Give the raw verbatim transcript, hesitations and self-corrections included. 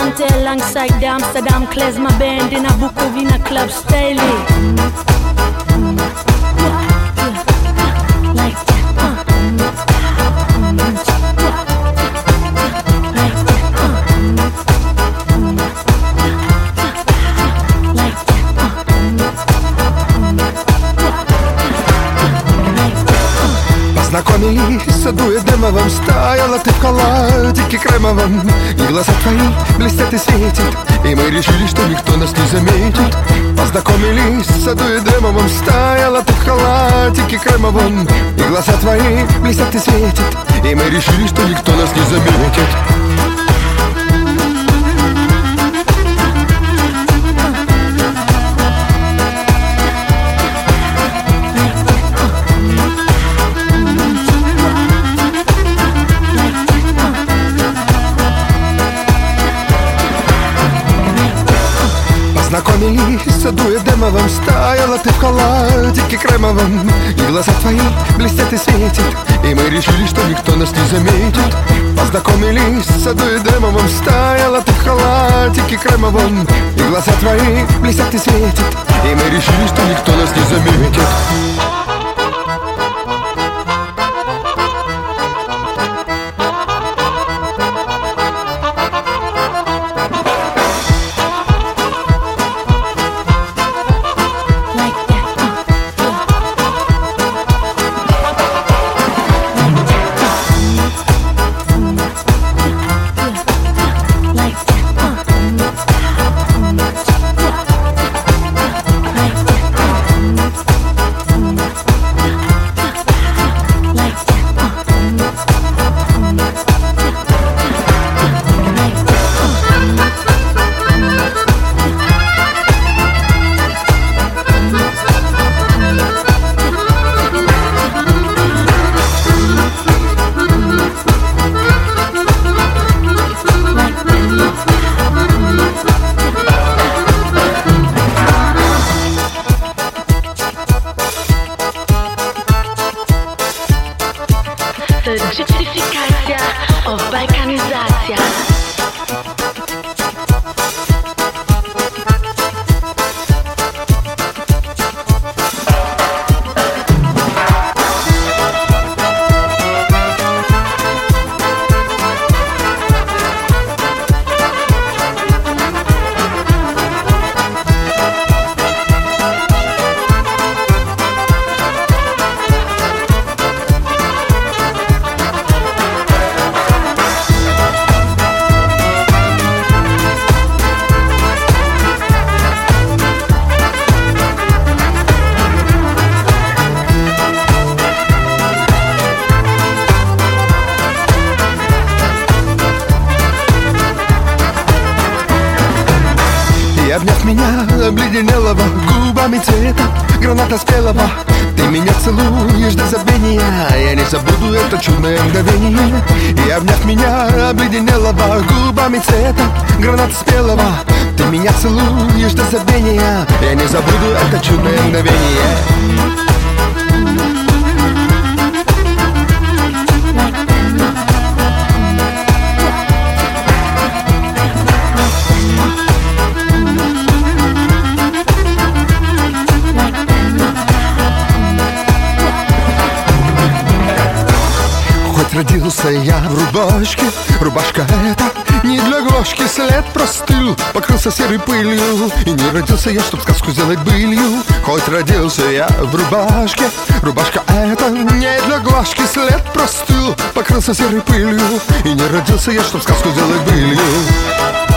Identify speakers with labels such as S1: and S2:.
S1: Dante alongside the Amsterdam klezmer band in a Bukovina club style. Like that, uh. Like that, uh. Like that, uh.
S2: Познакомились в саду Эдемовом. Стояла ты в халатике кремовом, и глаза твои блестят и светят, и мы решили, что никто нас не заметит. Познакомились в саду Эдемовом. Стояла ты в халатике кремовом, и глаза твои блестят и светят, и мы решили, что никто нас не заметит. Познакомились в саду Эдемовом. Стояла ты в халатике кремовом, и глаза твои блестят и светят, и мы решили, что никто нас не заметит. Познакомились в саду Эдемовом. Стояла ты в халатике кремовом, и глаза твои блестят и светят, и мы решили, что никто нас не заметит.
S1: Gentrificacja of balkanizacja.
S2: И обняв меня, обледенелого губами цвета граната спелого, ты меня целуешь до забвения, я не забуду это чудное мгновение. И обняв меня, обледенелого губами цвета граната спелого, ты меня целуешь до забвения, я не забуду это чудное мгновение. Родился я в рубашке, рубашка эта не для глажки, след простыл, покрылся серой пылью. И не родился я, чтоб сказку сделать былью. Хоть родился я в рубашке, рубашка эта не для глажки, след простыл, покрылся серой пылью. И не родился я, чтоб сказку сделать былью.